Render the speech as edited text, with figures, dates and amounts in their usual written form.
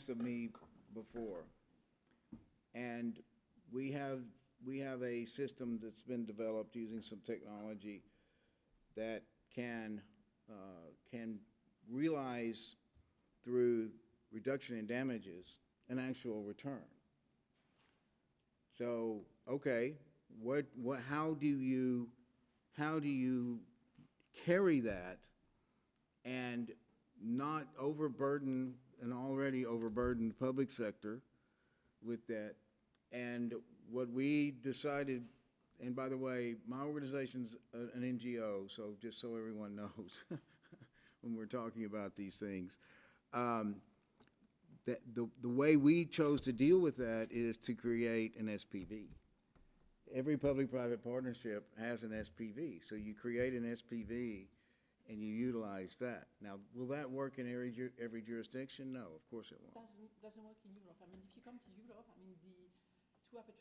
asked of me before. And we have, we have a system that's been developed using some technology that can realize through reduction in damages an actual return. So, okay, how do you carry that and not overburden an already overburdened public sector with that? And what we decided, and by the way, my organization's an NGO, so just so everyone knows when we're talking about these things, um, that the way we chose to deal with that is to create an SPV. Every public-private partnership has an SPV, so you create an SPV and you utilize that. Now, will that work in every jurisdiction? No, of course it won't. Doesn't work in Europe. I mean, if you come to Europe, I mean, to have a